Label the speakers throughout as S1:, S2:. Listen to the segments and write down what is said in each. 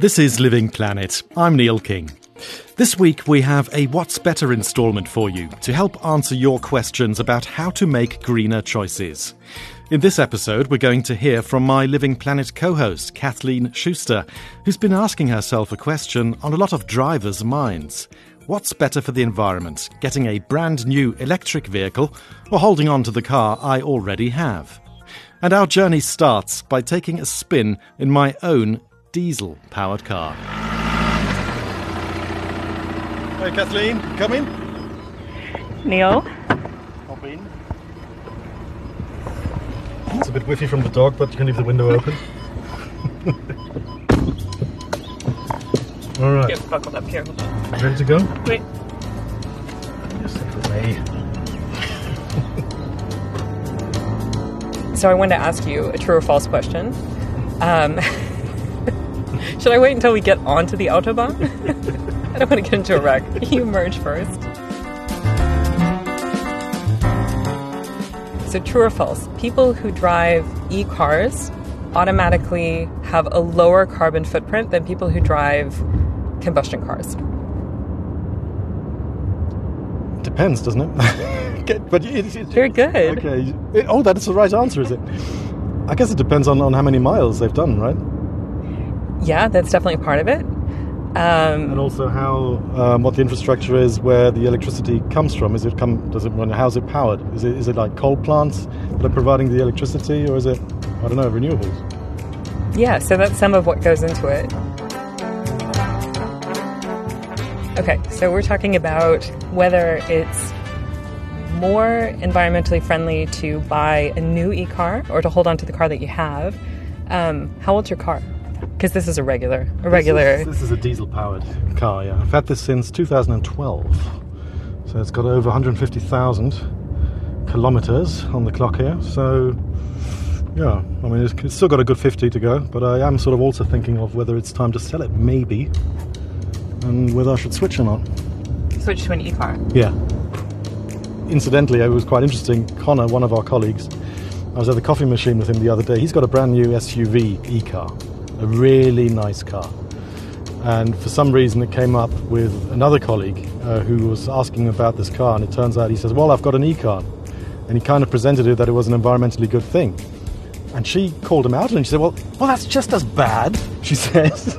S1: This is Living Planet. I'm Neil King. This week we have a What's Better instalment for you to help answer your questions about how to make greener choices. In this episode, we're going to hear from my Living Planet co-host, Kathleen Schuster, who's been asking herself a question on a lot of drivers' minds. What's better for the environment, getting a brand new electric vehicle or holding on to the car I already have? And our journey starts by taking a spin in my own diesel-powered car. Hey Kathleen, come in.
S2: Neil?
S1: Hop in. It's a bit whiffy from the dog, but you can leave the window open. All right.
S2: Get buckled up here. Hold on.
S1: Ready to go?
S2: Wait.
S1: Just step away.
S2: So I wanted to ask you a true or false question. Should I wait until we get onto the Autobahn? I don't want to get into a wreck. You merge first. So true or false? People who drive e-cars automatically have a lower carbon footprint than people who drive combustion cars.
S1: Depends, doesn't it? But it's
S2: Very good.
S1: Okay. That's the right answer, is it? I guess it depends on how many miles they've done, right?
S2: Yeah, that's definitely part of it.
S1: And also what the infrastructure is, where the electricity comes from. How's it powered? Is it like coal plants that are providing the electricity, or is it, I don't know, renewables?
S2: Yeah, so that's some of what goes into it. Okay, so we're talking about whether it's more environmentally friendly to buy a new e-car or to hold on to the car that you have. How old's your car? Because this is a regular.
S1: This is a diesel-powered car, yeah. I've had this since 2012. So it's got over 150,000 kilometers on the clock here. So, yeah, I mean, it's still got a good 50 to go. But I am sort of also thinking of whether it's time to sell it, maybe. And whether I should switch or not.
S2: Switch to an e-car?
S1: Yeah. Incidentally, it was quite interesting. Connor, one of our colleagues, I was at the coffee machine with him the other day. He's got a brand new SUV e-car. A really nice car. And for some reason it came up with another colleague who was asking about this car, and it turns out he says, well, I've got an e-car. And he kind of presented it that it was an environmentally good thing. And she called him out and she said, well, that's just as bad, she says.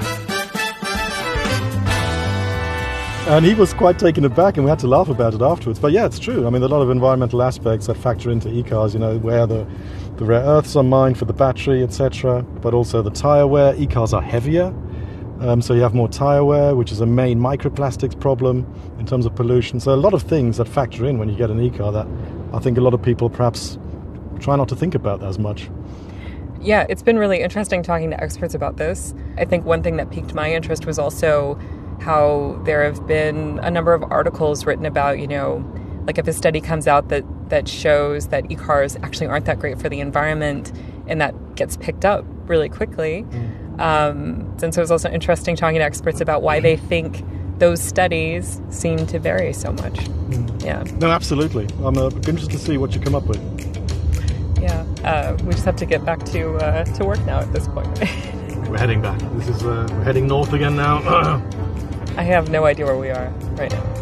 S1: And he was quite taken aback, and we had to laugh about it afterwards. But yeah, it's true. I mean, there are a lot of environmental aspects that factor into e-cars, where the rare earths are mined for the battery, etc. But also the tyre wear. E-cars are heavier, so you have more tyre wear, which is a main microplastics problem in terms of pollution. So a lot of things that factor in when you get an e-car that I think a lot of people perhaps try not to think about as much.
S2: Yeah, it's been really interesting talking to experts about this. I think one thing that piqued my interest was also how there have been a number of articles written about, like if a study comes out that shows that e-cars actually aren't that great for the environment, and that gets picked up really quickly. And so it was also interesting talking to experts about why they think those studies seem to vary so much. Yeah.
S1: No, absolutely. I'm interested to see what you come up with.
S2: Yeah. We just have to get back to work now at this point.
S1: We're heading back. We're heading north again now.
S2: I have no idea where we are right now.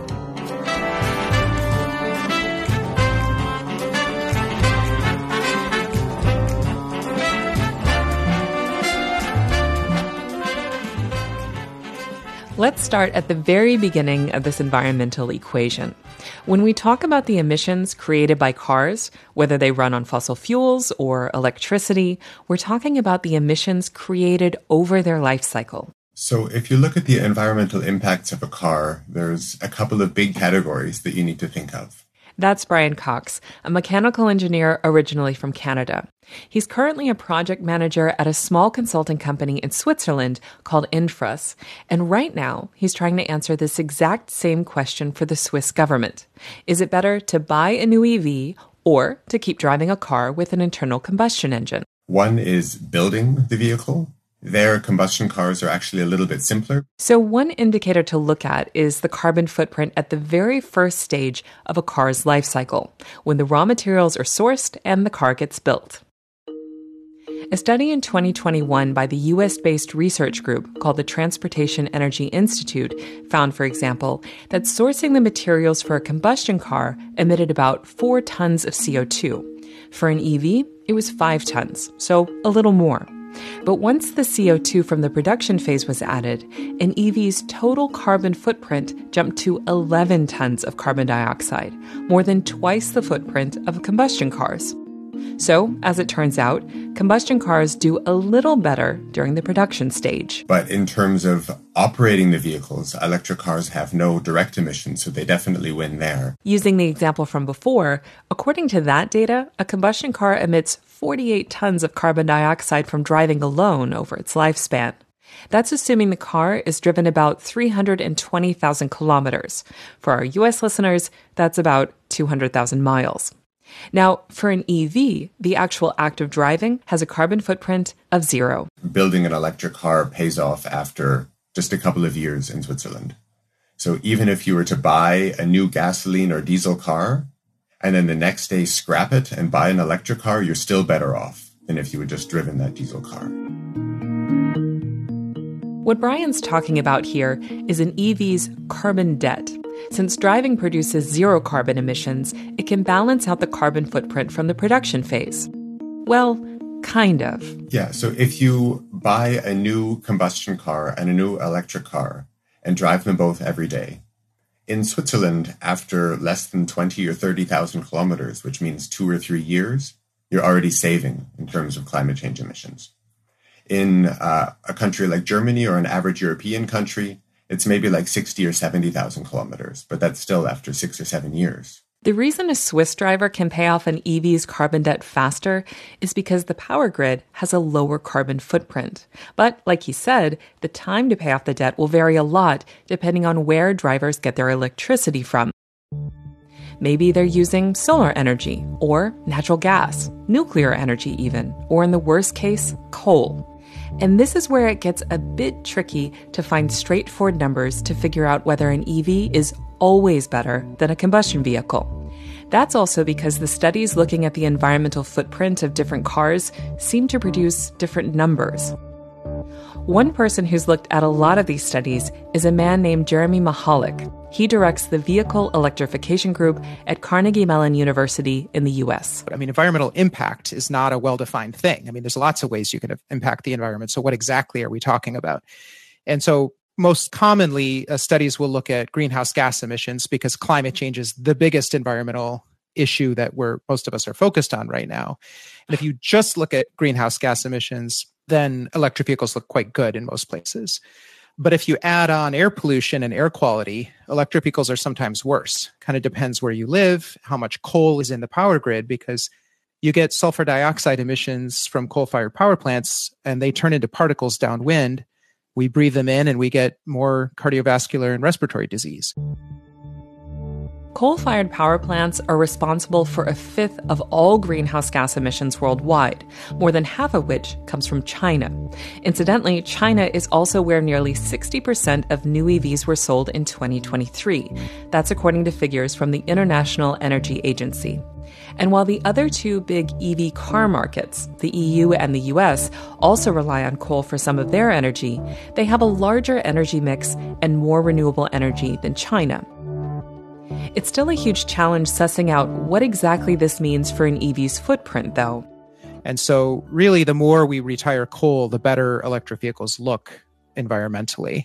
S2: Let's start at the very beginning of this environmental equation. When we talk about the emissions created by cars, whether they run on fossil fuels or electricity, we're talking about the emissions created over their life cycle.
S3: So if you look at the environmental impacts of a car, there's a couple of big categories that you need to think of.
S2: That's Brian Cox, a mechanical engineer originally from Canada. He's currently a project manager at a small consulting company in Switzerland called Infras. And right now, he's trying to answer this exact same question for the Swiss government. Is it better to buy a new EV or to keep driving a car with an internal combustion engine?
S3: One is building the vehicle. Their combustion cars are actually a little bit simpler.
S2: So one indicator to look at is the carbon footprint at the very first stage of a car's life cycle, when the raw materials are sourced and the car gets built. A study in 2021 by the US-based research group called the Transportation Energy Institute found, for example, that sourcing the materials for a combustion car emitted about 4 tons of CO2. For an EV, it was 5 tons, so a little more. But once the CO2 from the production phase was added, an EV's total carbon footprint jumped to 11 tons of carbon dioxide, more than twice the footprint of combustion cars. So, as it turns out, combustion cars do a little better during the production stage.
S3: But in terms of operating the vehicles, electric cars have no direct emissions, so they definitely win there.
S2: Using the example from before, according to that data, a combustion car emits 48 tons of carbon dioxide from driving alone over its lifespan. That's assuming the car is driven about 320,000 kilometers. For our US listeners, that's about 200,000 miles. Now, for an EV, the actual act of driving has a carbon footprint of 0.
S3: Building an electric car pays off after just a couple of years in Switzerland. So even if you were to buy a new gasoline or diesel car, and then the next day scrap it and buy an electric car, you're still better off than if you had just driven that diesel car.
S2: What Brian's talking about here is an EV's carbon debt. Since driving produces 0 carbon emissions, it can balance out the carbon footprint from the production phase. Well, kind of.
S3: Yeah, so if you buy a new combustion car and a new electric car and drive them both every day, in Switzerland, after less than 20 or 30,000 kilometers, which means 2 or 3 years, you're already saving in terms of climate change emissions. In a country like Germany or an average European country, it's maybe like 60 or 70,000 kilometers, but that's still after 6 or 7 years.
S2: The reason a Swiss driver can pay off an EV's carbon debt faster is because the power grid has a lower carbon footprint. But like he said, the time to pay off the debt will vary a lot depending on where drivers get their electricity from. Maybe they're using solar energy or natural gas, nuclear energy even, or in the worst case, coal. And this is where it gets a bit tricky to find straightforward numbers to figure out whether an EV is always better than a combustion vehicle. That's also because the studies looking at the environmental footprint of different cars seem to produce different numbers. One person who's looked at a lot of these studies is a man named Jeremy Mahalik. He directs the Vehicle Electrification Group at Carnegie Mellon University in the US.
S4: I mean, environmental impact is not a well-defined thing. I mean, there's lots of ways you can impact the environment. So what exactly are we talking about? And so most commonly, studies will look at greenhouse gas emissions because climate change is the biggest environmental issue that most of us are focused on right now. And if you just look at greenhouse gas emissions, then electric vehicles look quite good in most places. But if you add on air pollution and air quality, electric vehicles are sometimes worse. Kind of depends where you live, how much coal is in the power grid, because you get sulfur dioxide emissions from coal-fired power plants, and they turn into particles downwind. We breathe them in, and we get more cardiovascular and respiratory disease.
S2: Coal-fired power plants are responsible for 1/5 of all greenhouse gas emissions worldwide, more than half of which comes from China. Incidentally, China is also where nearly 60% of new EVs were sold in 2023. That's according to figures from the International Energy Agency. And while the other 2 big EV car markets, the EU and the US, also rely on coal for some of their energy, they have a larger energy mix and more renewable energy than China. It's still a huge challenge sussing out what exactly this means for an EV's footprint, though.
S4: And so really, the more we retire coal, the better electric vehicles look environmentally.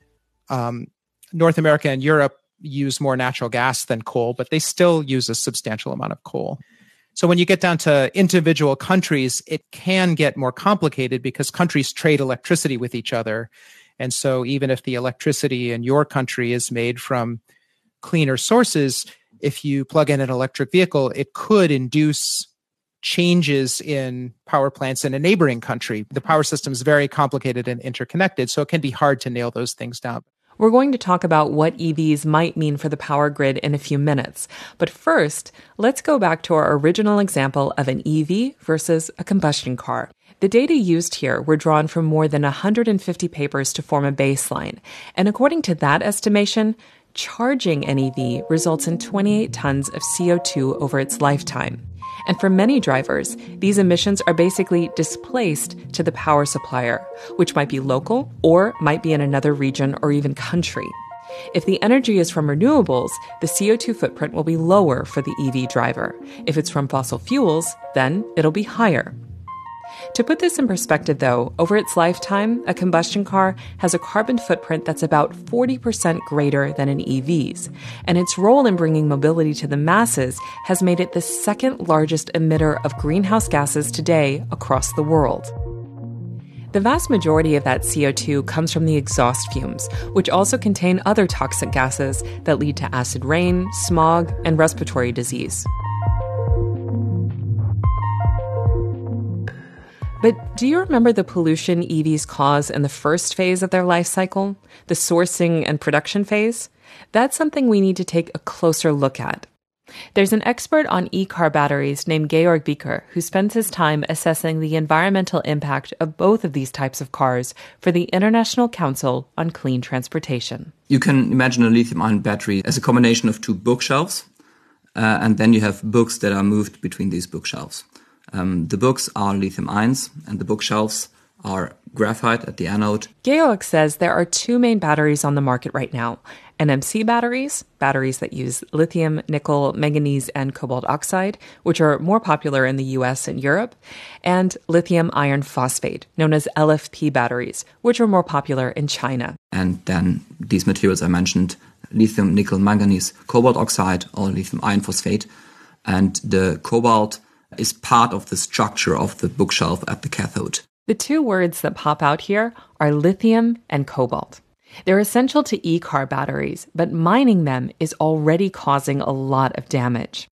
S4: North America and Europe use more natural gas than coal, but they still use a substantial amount of coal. So when you get down to individual countries, it can get more complicated because countries trade electricity with each other. And so even if the electricity in your country is made from cleaner sources, if you plug in an electric vehicle, it could induce changes in power plants in a neighboring country. The power system is very complicated and interconnected, so it can be hard to nail those things down.
S2: We're going to talk about what EVs might mean for the power grid in a few minutes. But first, let's go back to our original example of an EV versus a combustion car. The data used here were drawn from more than 150 papers to form a baseline. And according to that estimation, charging an EV results in 28 tons of CO2 over its lifetime. And for many drivers, these emissions are basically displaced to the power supplier, which might be local or might be in another region or even country. If the energy is from renewables, the CO2 footprint will be lower for the EV driver. If it's from fossil fuels, then it'll be higher. To put this in perspective, though, over its lifetime, a combustion car has a carbon footprint that's about 40% greater than an EV's, and its role in bringing mobility to the masses has made it the second largest emitter of greenhouse gases today across the world. The vast majority of that CO2 comes from the exhaust fumes, which also contain other toxic gases that lead to acid rain, smog, and respiratory disease. But do you remember the pollution EVs cause in the first phase of their life cycle, the sourcing and production phase? That's something we need to take a closer look at. There's an expert on e-car batteries named Georg Bieker who spends his time assessing the environmental impact of both of these types of cars for the International Council on Clean Transportation.
S5: You can imagine a lithium-ion battery as a combination of two bookshelves, and then you have books that are moved between these bookshelves. The books are lithium ions and the bookshelves are graphite at the anode.
S2: Georg says there are two main batteries on the market right now. NMC batteries that use lithium, nickel, manganese, and cobalt oxide, which are more popular in the US and Europe, and lithium iron phosphate, known as LFP batteries, which are more popular in China.
S5: And then these materials I mentioned, lithium, nickel, manganese, cobalt oxide, or lithium iron phosphate. And the cobalt is part of the structure of the bookshelf at the cathode.
S2: The two words that pop out here are lithium and cobalt. They're essential to e-car batteries, but mining them is already causing a lot of damage.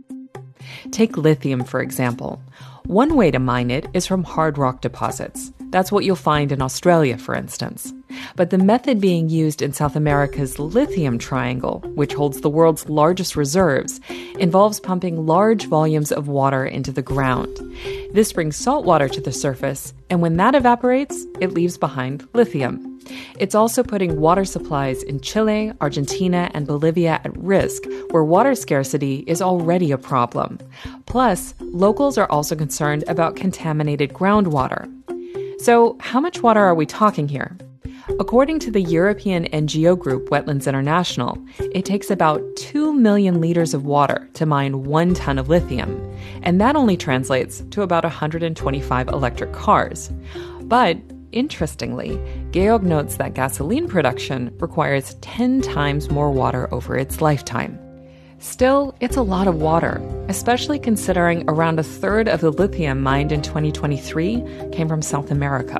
S2: Take lithium, for example. One way to mine it is from hard rock deposits. That's what you'll find in Australia, for instance. But the method being used in South America's Lithium Triangle, which holds the world's largest reserves, involves pumping large volumes of water into the ground. This brings salt water to the surface, and when that evaporates, it leaves behind lithium. It's also putting water supplies in Chile, Argentina, and Bolivia at risk, where water scarcity is already a problem. Plus, locals are also concerned about contaminated groundwater. So, how much water are we talking here? According to the European NGO group Wetlands International, it takes about 2 million liters of water to mine 1 ton of lithium, and that only translates to about 125 electric cars. But interestingly, Georg notes that gasoline production requires 10 times more water over its lifetime. Still, it's a lot of water, especially considering around a third of the lithium mined in 2023 came from South America.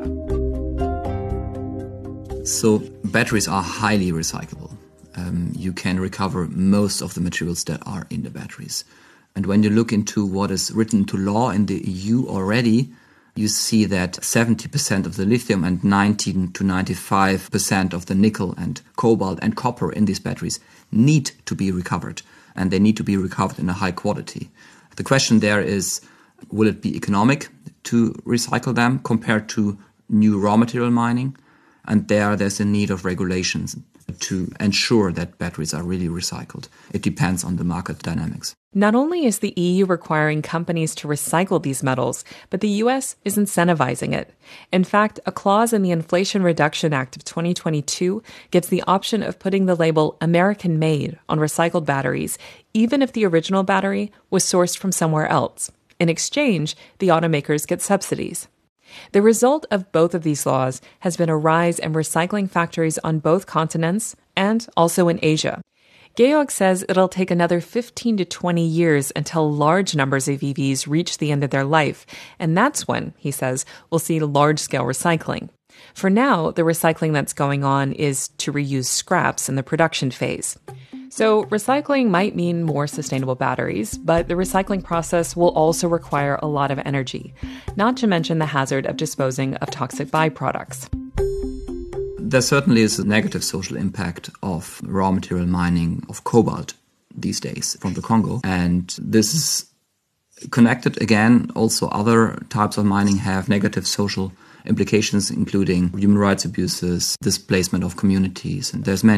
S5: So batteries are highly recyclable. You can recover most of the materials that are in the batteries. And when you look into what is written into law in the EU already, you see that 70% of the lithium and 19 to 95% of the nickel and cobalt and copper in these batteries need to be recovered. And they need to be recovered in a high quality. The question there is, will it be economic to recycle them compared to new raw material mining? And there's a need of regulations to ensure that batteries are really recycled. It depends on the market dynamics.
S2: Not only is the EU requiring companies to recycle these metals, but the US is incentivizing it. In fact, a clause in the Inflation Reduction Act of 2022 gives the option of putting the label American Made on recycled batteries, even if the original battery was sourced from somewhere else. In exchange, the automakers get subsidies. The result of both of these laws has been a rise in recycling factories on both continents and also in Asia. Georg says it'll take another 15 to 20 years until large numbers of EVs reach the end of their life, and that's when, he says, we'll see large-scale recycling. For now, the recycling that's going on is to reuse scraps in the production phase. So recycling might mean more sustainable batteries, but the recycling process will also require a lot of energy, not to mention the hazard of disposing of toxic byproducts.
S5: There certainly is a negative social impact of raw material mining of cobalt these days from the Congo. And this is connected again. Also, other types of mining have negative social implications, including human rights abuses, displacement of communities. And there's many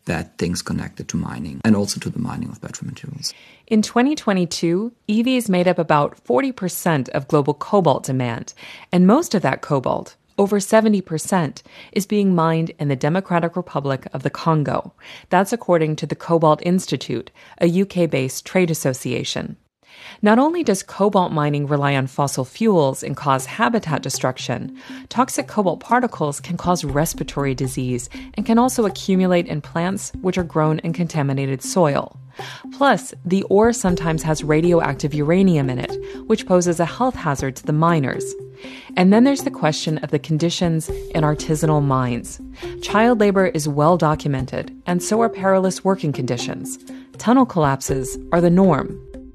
S5: that things connected to mining and also to the mining of battery materials.
S2: In 2022, EVs made up about 40% of global cobalt demand, and most of that cobalt, over 70%, is being mined in the Democratic Republic of the Congo. That's according to the Cobalt Institute, a UK-based trade association. Not only does cobalt mining rely on fossil fuels and cause habitat destruction, toxic cobalt particles can cause respiratory disease and can also accumulate in plants which are grown in contaminated soil. Plus, the ore sometimes has radioactive uranium in it, which poses a health hazard to the miners. And then there's the question of the conditions in artisanal mines. Child labor is well documented, and so are perilous working conditions. Tunnel collapses are the norm.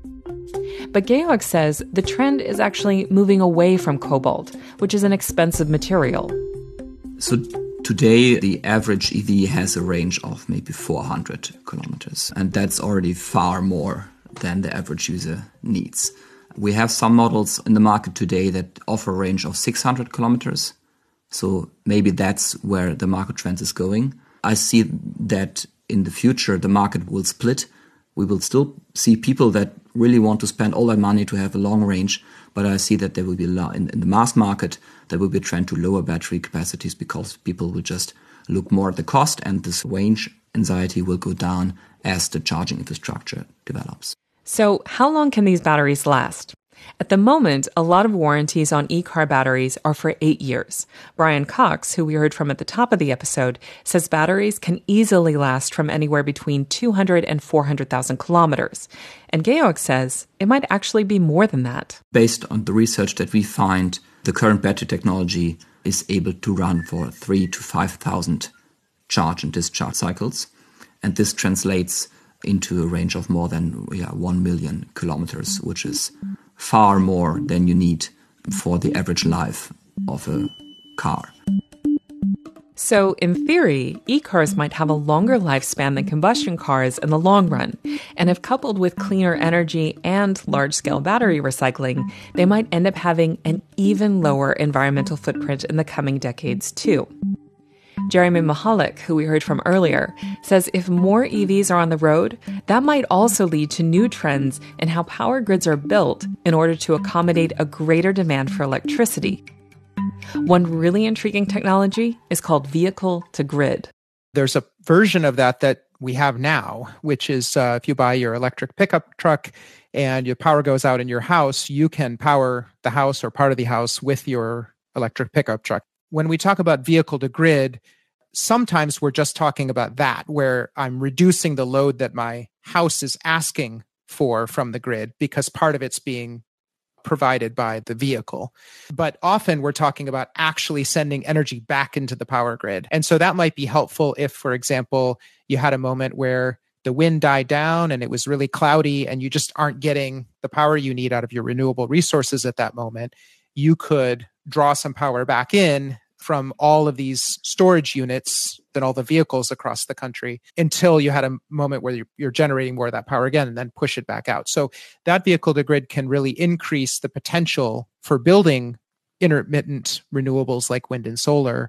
S2: But Georg says the trend is actually moving away from cobalt, which is an expensive material.
S5: So today, the average EV has a range of maybe 400 kilometers, and that's already far more than the average user needs. We have some models in the market today that offer a range of 600 kilometers, so maybe that's where the market trend is going. I see that in the future, the market will split. We will still see people that really want to spend all their money to have a long range, but I see that there will be in the mass market, there will be a trend to lower battery capacities because people will just look more at the cost, and this range anxiety will go down as the charging infrastructure develops.
S2: So how long can these batteries last? At the moment, a lot of warranties on e-car batteries are for 8 years. Brian Cox, who we heard from at the top of the episode, says batteries can easily last from anywhere between 200 and 400,000 kilometers. And Georg says it might actually be more than that.
S5: Based on the research that we find, the current battery technology is able to run for 3,000 to 5,000 charge and discharge cycles. And this translates into a range of more than 1 million kilometers, which is far more than you need for the average life of a car.
S2: So, in theory, e-cars might have a longer lifespan than combustion cars in the long run. And if coupled with cleaner energy and large-scale battery recycling, they might end up having an even lower environmental footprint in the coming decades, too. Jeremy Mahalik, who we heard from earlier, says if more EVs are on the road, that might also lead to new trends in how power grids are built in order to accommodate a greater demand for electricity. One really intriguing technology is called vehicle-to-grid.
S4: There's a version of that we have now, which is if you buy your electric pickup truck and your power goes out in your house, you can power the house or part of the house with your electric pickup truck. When we talk about vehicle-to-grid, sometimes we're just talking about that, where I'm reducing the load that my house is asking for from the grid because part of it's being provided by the vehicle. But often we're talking about actually sending energy back into the power grid. And so that might be helpful if, for example, you had a moment where the wind died down and it was really cloudy and you just aren't getting the power you need out of your renewable resources at that moment. You could draw some power back in from all of these storage units and all the vehicles across the country until you had a moment where you're generating more of that power again and then push it back out. So that vehicle to grid can really increase the potential for building intermittent renewables like wind and solar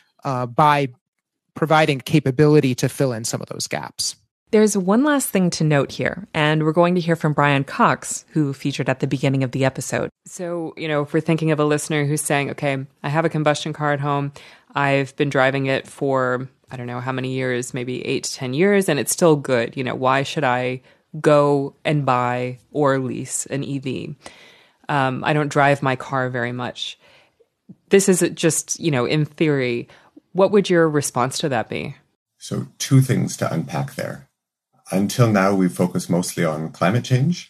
S4: by providing capability to fill in some of those gaps.
S2: There's one last thing to note here, and we're going to hear from Brian Cox, who featured at the beginning of the episode. So, if we're thinking of a listener who's saying, okay, I have a combustion car at home, I've been driving it for, I don't know how many years, maybe 8 to 10 years, and it's still good. Why should I go and buy or lease an EV? I don't drive my car very much. This is just, in theory. What would your response to that be?
S3: So 2 things to unpack there. Until now, we've focused mostly on climate change.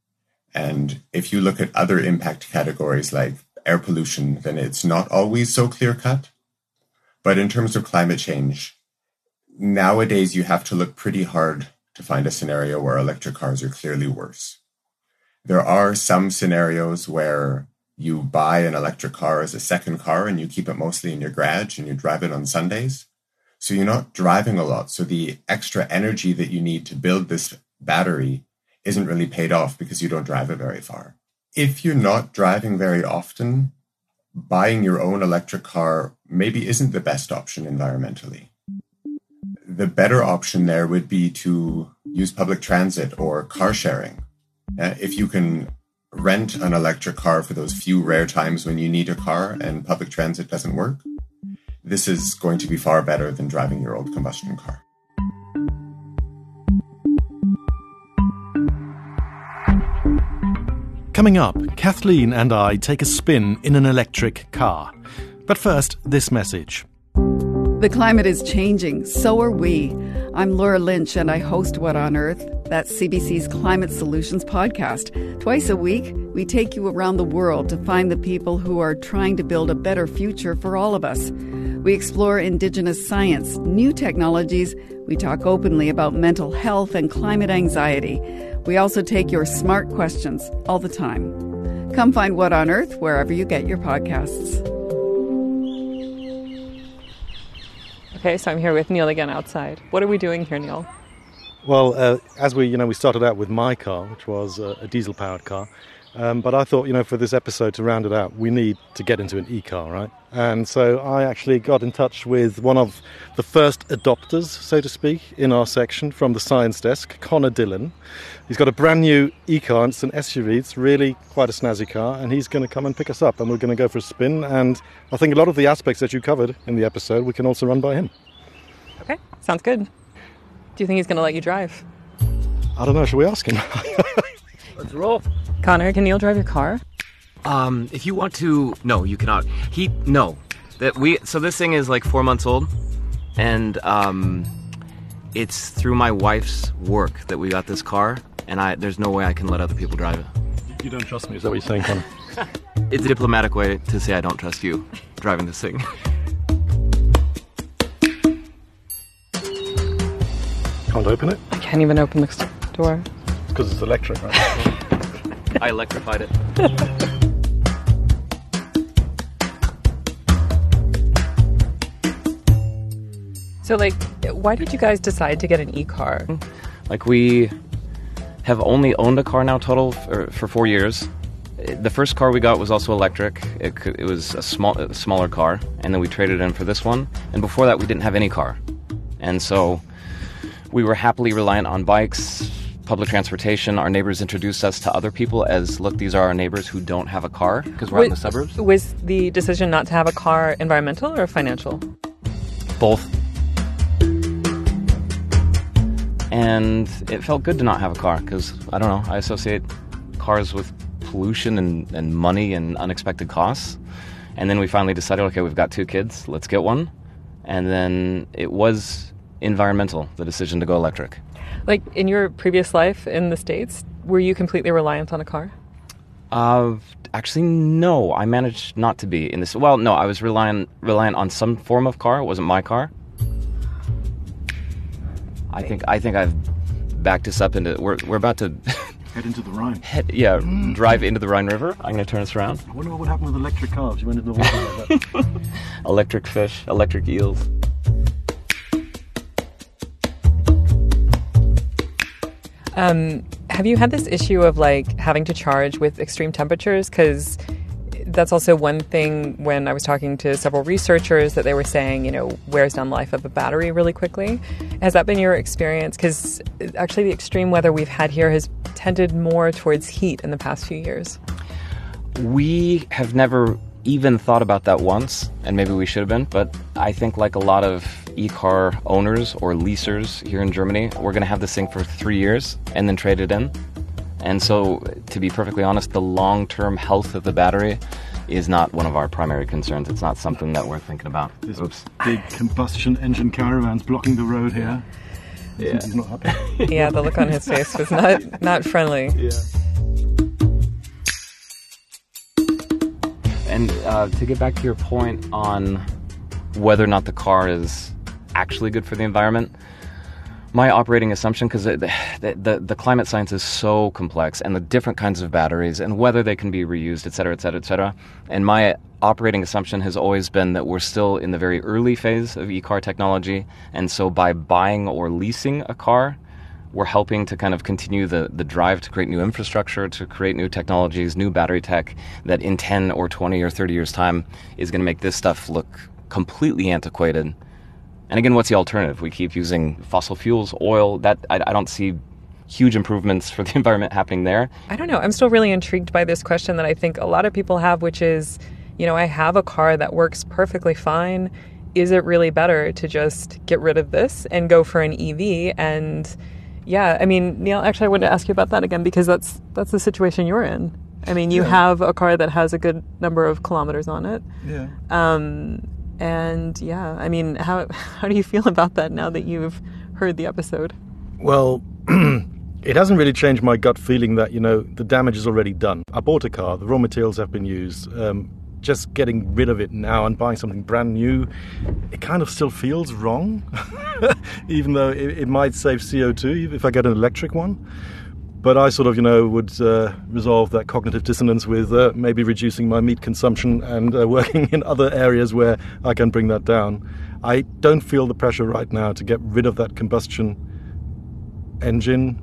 S3: And if you look at other impact categories like air pollution, then it's not always so clear-cut. But in terms of climate change, nowadays you have to look pretty hard to find a scenario where electric cars are clearly worse. There are some scenarios where you buy an electric car as a second car and you keep it mostly in your garage and you drive it on Sundays. So you're not driving a lot. So the extra energy that you need to build this battery isn't really paid off because you don't drive it very far. If you're not driving very often, buying your own electric car maybe isn't the best option environmentally. the better option there would be to use public transit or car sharing. If you can rent an electric car for those few rare times when you need a car and public transit doesn't work, this is going to be far better than driving your old combustion car.
S1: Coming up, Kathleen and I take a spin in an electric car. But first, this message.
S6: The climate is changing, so are we. I'm Laura Lynch, and I host What on Earth? That's CBC's Climate Solutions podcast. Twice a week, we take you around the world to find the people who are trying to build a better future for all of us. We explore Indigenous science, new technologies. We talk openly about mental health and climate anxiety. We also take your smart questions all the time. Come find What on Earth wherever you get your podcasts.
S2: Okay, so I'm here with Neil again outside. What are we doing here, Neil?
S1: Well, as we started out with my car, which was a diesel-powered car. But I thought, for this episode, to round it out, we need to get into an e-car, right? And so I actually got in touch with one of the first adopters, so to speak, in our section from the science desk, Connor Dillon. He's got a brand new e-car, and it's an SUV. It's really quite a snazzy car, and he's going to come and pick us up, and we're going to go for a spin. And I think a lot of the aspects that you covered in the episode, we can also run by him.
S2: Okay, sounds good. Do you think he's going to let you drive?
S1: I don't know. Shall we ask him?
S7: Let's roll.
S2: Connor, can Neil drive your car?
S7: If you want to, no, you cannot. So this thing is like 4 months old, and it's through my wife's work that we got this car, and there's no way I can let other people drive it.
S1: You don't trust me, is that what you're saying, Connor?
S7: It's a diplomatic way to say I don't trust you driving this thing.
S1: Can't open it?
S2: I can't even open the door.
S1: Because it's electric, right?
S7: I electrified it.
S2: So, why did you guys decide to get an e-car?
S7: We have only owned a car now total for 4 years. The first car we got was also electric. It was a smaller car, and then we traded in for this one. And before that, we didn't have any car. And so we were happily reliant on bikes, public transportation. Our neighbors introduced us to other people as, look, these are our neighbors who don't have a car because we're out in the suburbs.
S2: Was the decision not to have a car environmental or financial?
S7: Both. And it felt good to not have a car because, I don't know, I associate cars with pollution and money and unexpected costs. And then we finally decided, okay, we've got 2 kids, let's get one. And then it was environmental, the decision to go electric.
S2: In your previous life in the States, were you completely reliant on a car?
S7: Actually, no. I managed not to be in this. Well, no, I was reliant on some form of car. It wasn't my car. I think I've backed us up into. We're about to
S1: head into the Rhine.
S7: Drive into the Rhine River. I'm going to turn us around.
S1: I wonder what would happen with electric cars. You went into the water like that.
S7: Electric fish, electric eels.
S2: Have you had this issue of having to charge with extreme temperatures? Because that's also one thing when I was talking to several researchers that they were saying, wears down the life of a battery really quickly. Has that been your experience? Because actually the extreme weather we've had here has tended more towards heat in the past few years.
S7: We have never even thought about that once, and maybe we should have been, but I think like a lot of e-car owners or leasers here in Germany, we're going to have this thing for 3 years and then trade it in. And so, to be perfectly honest, the long-term health of the battery is not one of our primary concerns. It's not something that we're thinking about.
S1: There's big combustion engine caravans blocking the road here.
S7: Yeah.
S1: He's not happy.
S2: Yeah, the look on his face was not friendly.
S7: Yeah. And to get back to your point on whether or not the car is actually good for the environment, my operating assumption, because the climate science is so complex, and the different kinds of batteries, and whether they can be reused, et cetera, et cetera, et cetera. And my operating assumption has always been that we're still in the very early phase of e-car technology, and so by buying or leasing a car, we're helping to kind of continue the drive to create new infrastructure, to create new technologies, new battery tech that in 10 or 20 or 30 years' time is going to make this stuff look completely antiquated And again, what's the alternative? We keep using fossil fuels, oil. That I don't see huge improvements for the environment happening there.
S2: I don't know. I'm still really intrigued by this question that I think a lot of people have, which is, I have a car that works perfectly fine. Is it really better to just get rid of this and go for an EV? And yeah, I mean, Neil, actually, I wanted to ask you about that again, because that's the situation you're in. I mean, you have a car that has a good number of kilometers on it.
S1: Yeah.
S2: And yeah, I mean, how do you feel about that now that you've heard the episode?
S1: Well, it hasn't really changed my gut feeling that, the damage is already done. I bought a car, the raw materials have been used. Just getting rid of it now and buying something brand new, it kind of still feels wrong, even though it might save CO2 if I get an electric one. But I sort of, would resolve that cognitive dissonance with maybe reducing my meat consumption and working in other areas where I can bring that down. I don't feel the pressure right now to get rid of that combustion engine.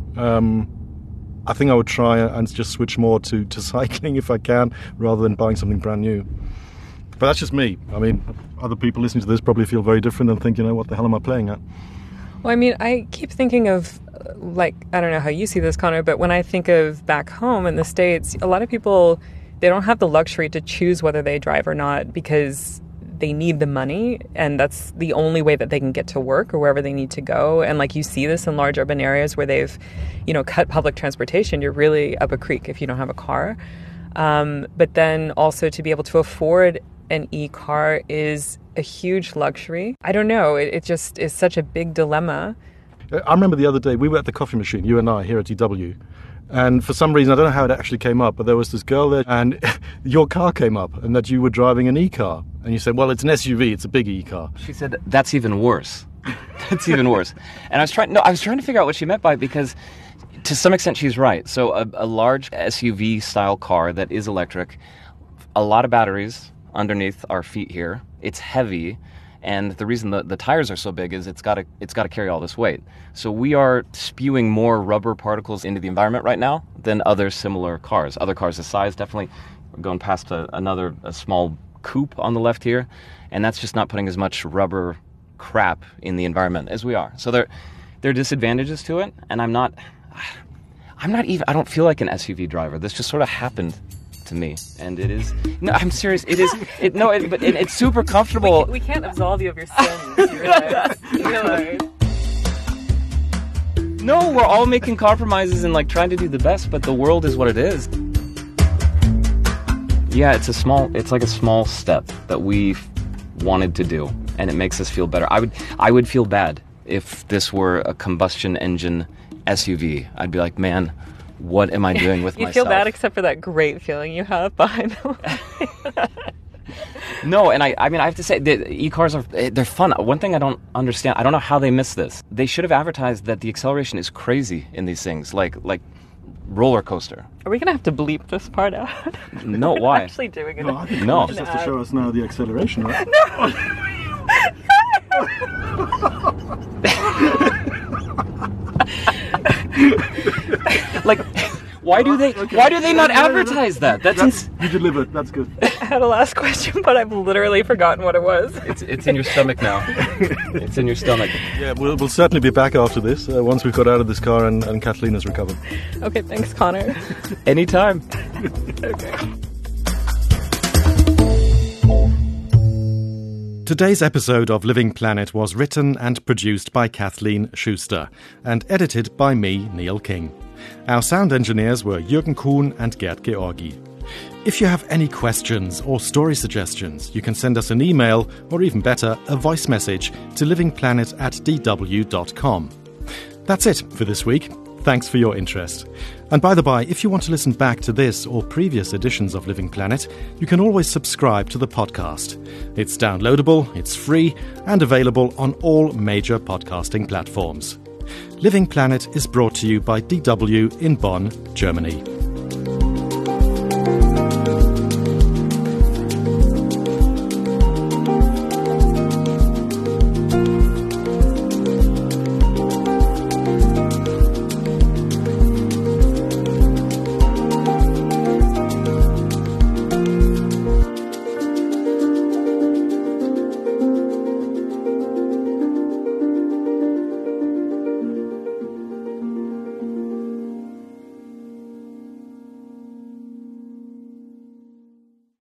S1: I think I would try and just switch more to cycling if I can, rather than buying something brand new. But that's just me. I mean, other people listening to this probably feel very different and think, what the hell am I playing at?
S2: Well, I mean, I keep thinking of, I don't know how you see this, Connor, but when I think of back home in the States, a lot of people, they don't have the luxury to choose whether they drive or not because they need the money, and that's the only way that they can get to work or wherever they need to go. And you see this in large urban areas where they've, cut public transportation. You're really up a creek if you don't have a car. But then also to be able to afford an e-car is a huge luxury. I don't know. It just is such a big dilemma.
S1: I remember the other day, we were at the coffee machine, you and I, here at DW. And for some reason, I don't know how it actually came up, but there was this girl there and your car came up and that you were driving an e-car. And you said, well, it's an SUV, it's a big e-car.
S7: She said, that's even worse. That's even worse. And I was trying to figure out what she meant by it, because to some extent she's right. So a large SUV style car that is electric, a lot of batteries underneath our feet here. It's heavy. And the reason the tires are so big is it's got to carry all this weight. So we are spewing more rubber particles into the environment right now than other similar cars. Other cars this size, definitely. We're going past a small coupe on the left here, and that's just not putting as much rubber crap in the environment as we are. So there are disadvantages to it, and I don't feel like an SUV driver. This just sort of happened to me, and it is. No, I'm serious. It is. But it's super comfortable.
S2: We can't absolve you of your sins. You realize.
S7: No, we're all making compromises and trying to do the best, but the world is what it is. Yeah, it's like a small step that we wanted to do, and it makes us feel better. I would feel bad if this were a combustion engine SUV. I'd be like, man, what am I doing with myself?
S2: You feel bad except for that great feeling you have behind them.
S7: No, and I mean, I have to say, the e-cars they're fun. One thing I don't understand, I don't know how they missed this. They should have advertised that the acceleration is crazy in these things, like roller coaster.
S2: Are we going to have to bleep this part out?
S7: No, why?
S2: I'm actually doing it.
S1: No, I think
S7: No.
S1: just has to show us now the acceleration, right?
S7: Why do they not advertise that?
S1: You delivered. That's good.
S2: I had a last question, but I've literally forgotten what it was.
S7: It's in your stomach now. It's in your stomach.
S1: Yeah, we'll certainly be back after this, once we've got out of this car and Kathleen has recovered.
S2: Okay, thanks, Connor.
S7: Anytime.
S2: Okay.
S1: Today's episode of Living Planet was written and produced by Kathleen Schuster and edited by me, Neil King. Our sound engineers were Jürgen Kuhn and Gerd Georgi. If you have any questions or story suggestions, you can send us an email or, even better, a voice message to livingplanet@dw.com. That's it for this week. Thanks for your interest. And by the by, if you want to listen back to this or previous editions of Living Planet, you can always subscribe to the podcast. It's downloadable, it's free, and available on all major podcasting platforms. Living Planet is brought to you by DW in Bonn, Germany.